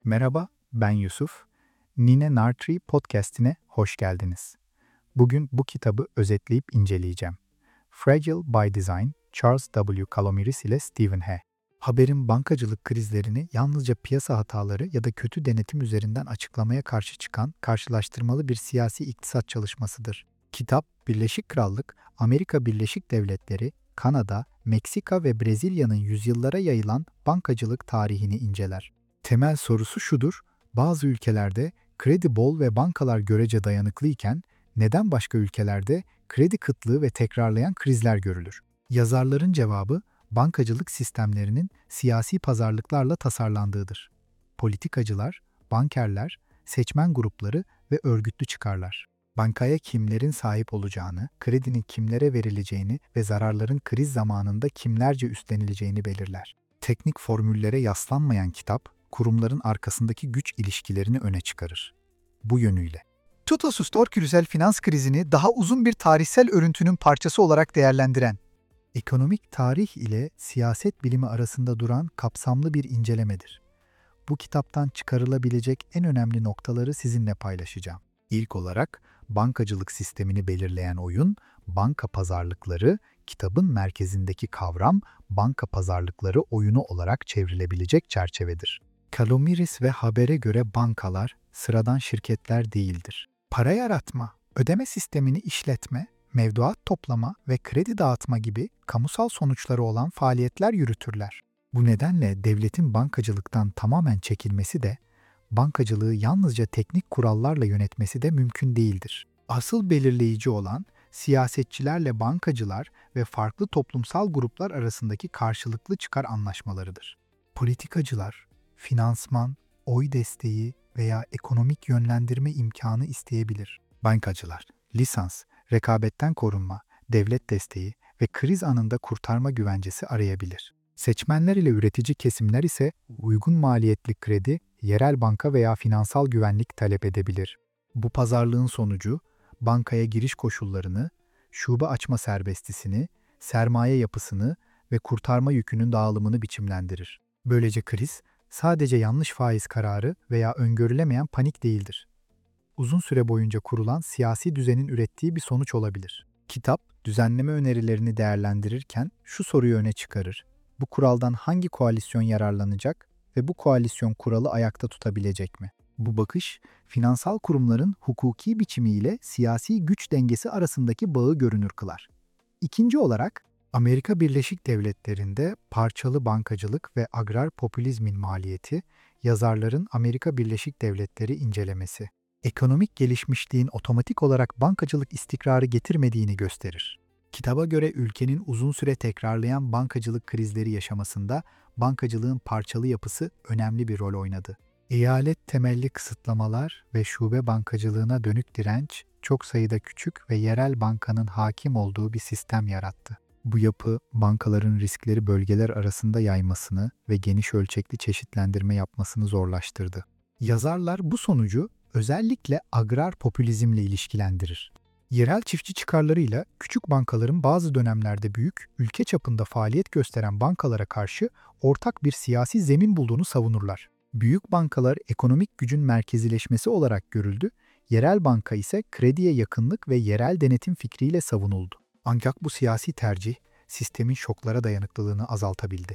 Merhaba, ben Yusuf. Nine Nartree podcast'ine hoş geldiniz. Bugün bu kitabı özetleyip inceleyeceğim. Fragile by Design, Charles W. Calomiris ile Stephen He. Haberin bankacılık krizlerini yalnızca piyasa hataları ya da kötü denetim üzerinden açıklamaya karşı çıkan karşılaştırmalı bir siyasi iktisat çalışmasıdır. Kitap, Birleşik Krallık, Amerika Birleşik Devletleri, Kanada, Meksika ve Brezilya'nın yüzyıllara yayılan bankacılık tarihini inceler. Temel sorusu şudur: bazı ülkelerde kredi bol ve bankalar görece dayanıklıyken neden başka ülkelerde kredi kıtlığı ve tekrarlayan krizler görülür? Yazarların cevabı, bankacılık sistemlerinin siyasi pazarlıklarla tasarlandığıdır. Politikacılar, bankerler, seçmen grupları ve örgütlü çıkarlar. Bankaya kimlerin sahip olacağını, kredinin kimlere verileceğini ve zararların kriz zamanında kimlerce üstlenileceğini belirler. Teknik formüllere yaslanmayan kitap, kurumların arkasındaki güç ilişkilerini öne çıkarır. Bu yönüyle Tutos'ta küresel finans krizini daha uzun bir tarihsel örüntünün parçası olarak değerlendiren, ekonomik tarih ile siyaset bilimi arasında duran kapsamlı bir incelemedir. Bu kitaptan çıkarılabilecek en önemli noktaları sizinle paylaşacağım. İlk olarak bankacılık sistemini belirleyen oyun, banka pazarlıkları, kitabın merkezindeki kavram banka pazarlıkları oyunu olarak çevrilebilecek çerçevedir. Calomiris ve Haber'e göre bankalar sıradan şirketler değildir. Para yaratma, ödeme sistemini işletme, mevduat toplama ve kredi dağıtma gibi kamusal sonuçları olan faaliyetler yürütürler. Bu nedenle devletin bankacılıktan tamamen çekilmesi de, bankacılığı yalnızca teknik kurallarla yönetmesi de mümkün değildir. Asıl belirleyici olan, siyasetçilerle bankacılar ve farklı toplumsal gruplar arasındaki karşılıklı çıkar anlaşmalarıdır. Politikacılar, finansman, oy desteği veya ekonomik yönlendirme imkanı isteyebilir. Bankacılar, lisans, rekabetten korunma, devlet desteği ve kriz anında kurtarma güvencesi arayabilir. Seçmenler ile üretici kesimler ise uygun maliyetli kredi, yerel banka veya finansal güvenlik talep edebilir. Bu pazarlığın sonucu, bankaya giriş koşullarını, şube açma serbestisini, sermaye yapısını ve kurtarma yükünün dağılımını biçimlendirir. Böylece kriz, sadece yanlış faiz kararı veya öngörülemeyen panik değildir. Uzun süre boyunca kurulan siyasi düzenin ürettiği bir sonuç olabilir. Kitap, düzenleme önerilerini değerlendirirken şu soruyu öne çıkarır: bu kuraldan hangi koalisyon yararlanacak ve bu koalisyon kuralı ayakta tutabilecek mi? Bu bakış, finansal kurumların hukuki biçimiyle siyasi güç dengesi arasındaki bağı görünür kılar. İkinci olarak, Amerika Birleşik Devletleri'nde parçalı bankacılık ve agrar popülizmin maliyeti, yazarların Amerika Birleşik Devletleri incelemesi, ekonomik gelişmişliğin otomatik olarak bankacılık istikrarı getirmediğini gösterir. Kitaba göre ülkenin uzun süre tekrarlayan bankacılık krizleri yaşamasında bankacılığın parçalı yapısı önemli bir rol oynadı. Eyalet temelli kısıtlamalar ve şube bankacılığına dönük direnç, çok sayıda küçük ve yerel bankanın hakim olduğu bir sistem yarattı. Bu yapı, bankaların riskleri bölgeler arasında yaymasını ve geniş ölçekli çeşitlendirme yapmasını zorlaştırdı. Yazarlar bu sonucu özellikle agrar popülizmle ilişkilendirir. Yerel çiftçi çıkarlarıyla küçük bankaların bazı dönemlerde büyük, ülke çapında faaliyet gösteren bankalara karşı ortak bir siyasi zemin bulduğunu savunurlar. Büyük bankalar ekonomik gücün merkezileşmesi olarak görüldü, yerel banka ise krediye yakınlık ve yerel denetim fikriyle savunuldu. Ancak bu siyasi tercih, sistemin şoklara dayanıklılığını azaltabildi.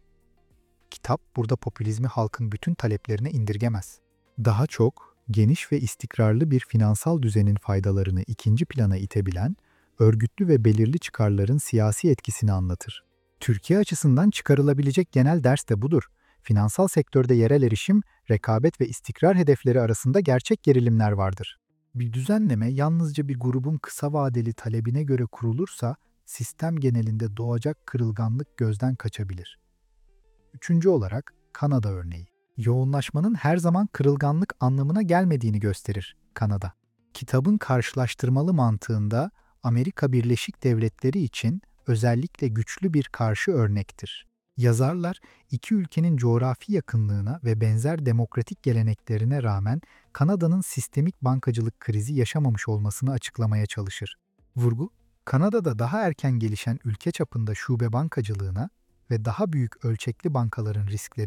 Kitap burada popülizmi halkın bütün taleplerine indirgemez. Daha çok, geniş ve istikrarlı bir finansal düzenin faydalarını ikinci plana itebilen, örgütlü ve belirli çıkarların siyasi etkisini anlatır. Türkiye açısından çıkarılabilecek genel ders de budur. Finansal sektörde yerel erişim, rekabet ve istikrar hedefleri arasında gerçek gerilimler vardır. Bir düzenleme yalnızca bir grubun kısa vadeli talebine göre kurulursa, sistem genelinde doğacak kırılganlık gözden kaçabilir. Üçüncü olarak, Kanada örneği. Yoğunlaşmanın her zaman kırılganlık anlamına gelmediğini gösterir Kanada. Kitabın karşılaştırmalı mantığında Amerika Birleşik Devletleri için özellikle güçlü bir karşı örnektir. Yazarlar, iki ülkenin coğrafi yakınlığına ve benzer demokratik geleneklerine rağmen Kanada'nın sistemik bankacılık krizi yaşamamış olmasını açıklamaya çalışır. Vurgu, Kanada'da daha erken gelişen ülke çapında şube bankacılığına ve daha büyük ölçekli bankaların riskleri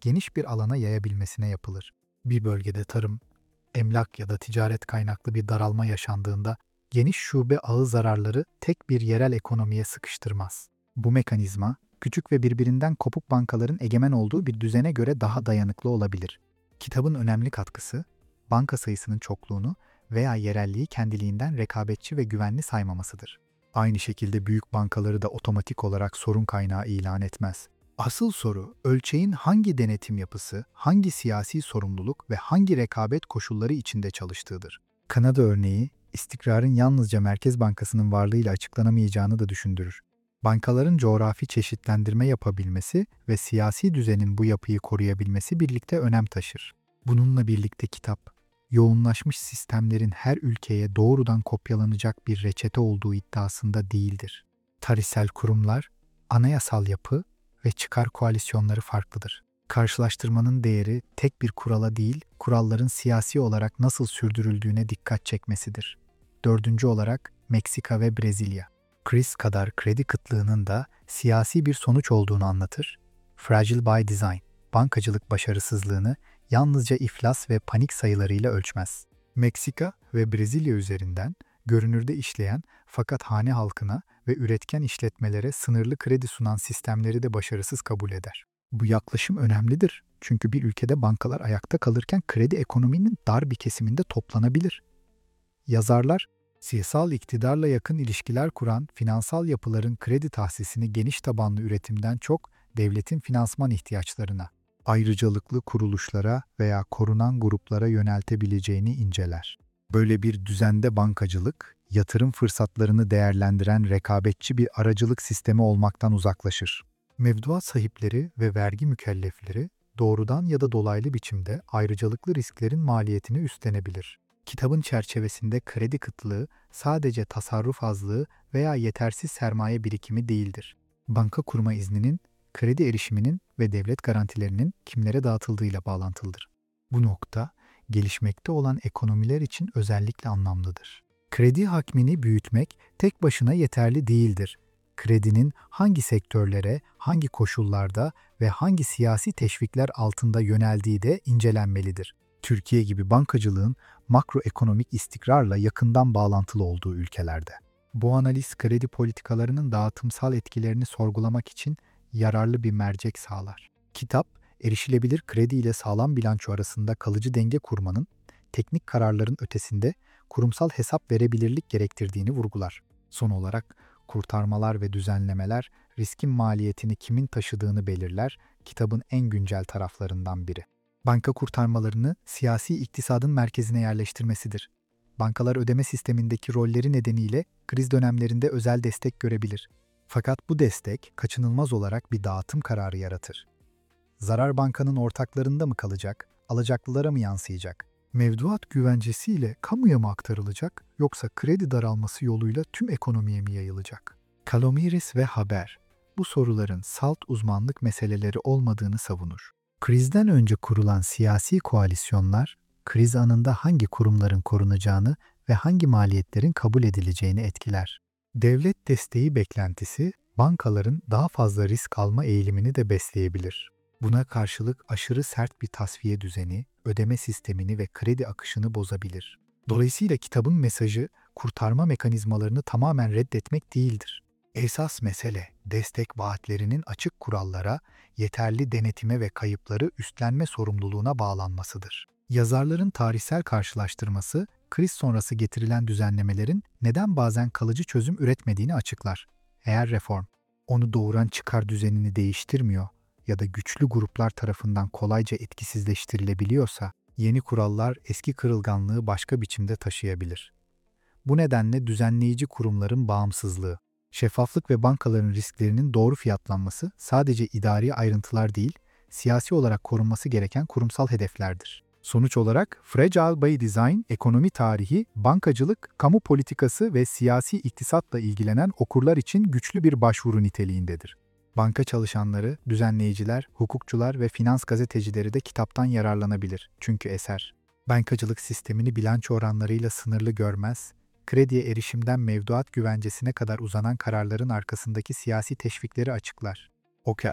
geniş bir alana yayabilmesine yapılır. Bir bölgede tarım, emlak ya da ticaret kaynaklı bir daralma yaşandığında geniş şube ağı zararları tek bir yerel ekonomiye sıkıştırmaz. Bu mekanizma, küçük ve birbirinden kopuk bankaların egemen olduğu bir düzene göre daha dayanıklı olabilir. Kitabın önemli katkısı, banka sayısının çokluğunu veya yerelliği kendiliğinden rekabetçi ve güvenli saymamasıdır. Aynı şekilde büyük bankaları da otomatik olarak sorun kaynağı ilan etmez. Asıl soru, ölçeğin hangi denetim yapısı, hangi siyasi sorumluluk ve hangi rekabet koşulları içinde çalıştığıdır. Kanada örneği, istikrarın yalnızca Merkez Bankası'nın varlığıyla açıklanamayacağını da düşündürür. Bankaların coğrafi çeşitlendirme yapabilmesi ve siyasi düzenin bu yapıyı koruyabilmesi birlikte önem taşır. Bununla birlikte kitap, yoğunlaşmış sistemlerin her ülkeye doğrudan kopyalanacak bir reçete olduğu iddiasında değildir. Tarihsel kurumlar, anayasal yapı ve çıkar koalisyonları farklıdır. Karşılaştırmanın değeri tek bir kurala değil, kuralların siyasi olarak nasıl sürdürüldüğüne dikkat çekmesidir. Dördüncü olarak Meksika ve Brezilya. Kriz kadar kredi kıtlığının da siyasi bir sonuç olduğunu anlatır. Fragile by Design, bankacılık başarısızlığını yalnızca iflas ve panik sayılarıyla ölçmez. Meksika ve Brezilya üzerinden görünürde işleyen fakat hane halkına ve üretken işletmelere sınırlı kredi sunan sistemleri de başarısız kabul eder. Bu yaklaşım önemlidir çünkü bir ülkede bankalar ayakta kalırken kredi ekonominin dar bir kesiminde toplanabilir. Yazarlar, siyasal iktidarla yakın ilişkiler kuran finansal yapıların kredi tahsisini geniş tabanlı üretimden çok devletin finansman ihtiyaçlarına, ayrıcalıklı kuruluşlara veya korunan gruplara yöneltebileceğini inceler. Böyle bir düzende bankacılık, yatırım fırsatlarını değerlendiren rekabetçi bir aracılık sistemi olmaktan uzaklaşır. Mevduat sahipleri ve vergi mükellefleri doğrudan ya da dolaylı biçimde ayrıcalıklı risklerin maliyetini üstlenebilir. Kitabın çerçevesinde kredi kıtlığı sadece tasarruf azlığı veya yetersiz sermaye birikimi değildir. Banka kurma izninin, kredi erişiminin ve devlet garantilerinin kimlere dağıtıldığıyla bağlantılıdır. Bu nokta, gelişmekte olan ekonomiler için özellikle anlamlıdır. Kredi hacmini büyütmek tek başına yeterli değildir. Kredinin hangi sektörlere, hangi koşullarda ve hangi siyasi teşvikler altında yöneldiği de incelenmelidir. Türkiye gibi bankacılığın makroekonomik istikrarla yakından bağlantılı olduğu ülkelerde. Bu analiz kredi politikalarının dağıtımsal etkilerini sorgulamak için yararlı bir mercek sağlar. Kitap, erişilebilir kredi ile sağlam bilanço arasında kalıcı denge kurmanın, teknik kararların ötesinde kurumsal hesap verebilirlik gerektirdiğini vurgular. Son olarak, kurtarmalar ve düzenlemeler riskin maliyetini kimin taşıdığını belirler, kitabın en güncel taraflarından biri. Banka kurtarmalarını siyasi iktisadın merkezine yerleştirmesidir. Bankalar ödeme sistemindeki rolleri nedeniyle kriz dönemlerinde özel destek görebilir. Fakat bu destek kaçınılmaz olarak bir dağıtım kararı yaratır. Zarar bankanın ortaklarında mı kalacak, alacaklılara mı yansıyacak? Mevduat güvencesiyle kamuya mı aktarılacak yoksa kredi daralması yoluyla tüm ekonomiye mi yayılacak? Kalomiris ve Haber bu soruların salt uzmanlık meseleleri olmadığını savunur. Krizden önce kurulan siyasi koalisyonlar, kriz anında hangi kurumların korunacağını ve hangi maliyetlerin kabul edileceğini etkiler. Devlet desteği beklentisi, bankaların daha fazla risk alma eğilimini de besleyebilir. Buna karşılık aşırı sert bir tasfiye düzeni, ödeme sistemini ve kredi akışını bozabilir. Dolayısıyla kitabın mesajı, kurtarma mekanizmalarını tamamen reddetmek değildir. Esas mesele, destek vaatlerinin açık kurallara, yeterli denetime ve kayıpları üstlenme sorumluluğuna bağlanmasıdır. Yazarların tarihsel karşılaştırması, kriz sonrası getirilen düzenlemelerin neden bazen kalıcı çözüm üretmediğini açıklar. Eğer reform, onu doğuran çıkar düzenini değiştirmiyor ya da güçlü gruplar tarafından kolayca etkisizleştirilebiliyorsa, yeni kurallar eski kırılganlığı başka biçimde taşıyabilir. Bu nedenle düzenleyici kurumların bağımsızlığı, şeffaflık ve bankaların risklerinin doğru fiyatlanması sadece idari ayrıntılar değil, siyasi olarak korunması gereken kurumsal hedeflerdir. Sonuç olarak Fragile by Design, ekonomi tarihi, bankacılık, kamu politikası ve siyasi iktisatla ilgilenen okurlar için güçlü bir başvuru niteliğindedir. Banka çalışanları, düzenleyiciler, hukukçular ve finans gazetecileri de kitaptan yararlanabilir. Çünkü eser, bankacılık sistemini bilanço oranlarıyla sınırlı görmez, krediye erişimden mevduat güvencesine kadar uzanan kararların arkasındaki siyasi teşvikleri açıklar. Okur,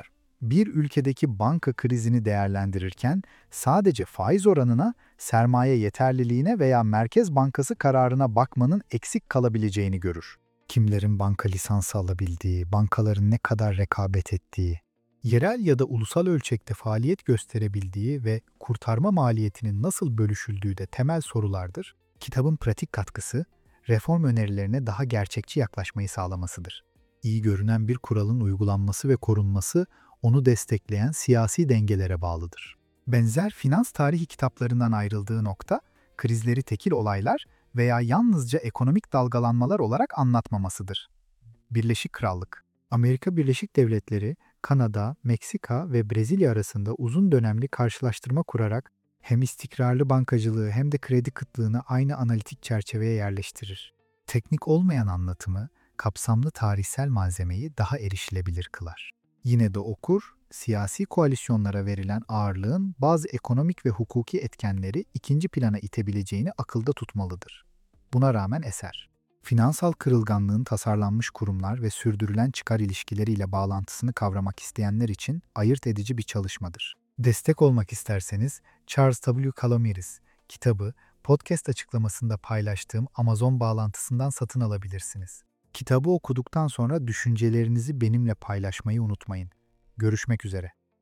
Bir ülkedeki banka krizini değerlendirirken sadece faiz oranına, sermaye yeterliliğine veya Merkez Bankası kararına bakmanın eksik kalabileceğini görür. Kimlerin banka lisansı alabildiği, bankaların ne kadar rekabet ettiği, yerel ya da ulusal ölçekte faaliyet gösterebildiği ve kurtarma maliyetinin nasıl bölüşüldüğü de temel sorulardır. Kitabın pratik katkısı, reform önerilerine daha gerçekçi yaklaşmayı sağlamasıdır. İyi görünen bir kuralın uygulanması ve korunması, onu destekleyen siyasi dengelere bağlıdır. Benzer finans tarihi kitaplarından ayrıldığı nokta, krizleri tekil olaylar veya yalnızca ekonomik dalgalanmalar olarak anlatmamasıdır. Birleşik Krallık, Amerika Birleşik Devletleri, Kanada, Meksika ve Brezilya arasında uzun dönemli karşılaştırma kurarak hem istikrarlı bankacılığı hem de kredi kıtlığını aynı analitik çerçeveye yerleştirir. Teknik olmayan anlatımı, kapsamlı tarihsel malzemeyi daha erişilebilir kılar. Yine de okur, siyasi koalisyonlara verilen ağırlığın bazı ekonomik ve hukuki etkenleri ikinci plana itebileceğini akılda tutmalıdır. Buna rağmen eser, finansal kırılganlığın tasarlanmış kurumlar ve sürdürülen çıkar ilişkileriyle bağlantısını kavramak isteyenler için ayırt edici bir çalışmadır. Destek olmak isterseniz Charles W. Calomiris kitabı podcast açıklamasında paylaştığım Amazon bağlantısından satın alabilirsiniz. Kitabı okuduktan sonra düşüncelerinizi benimle paylaşmayı unutmayın. Görüşmek üzere.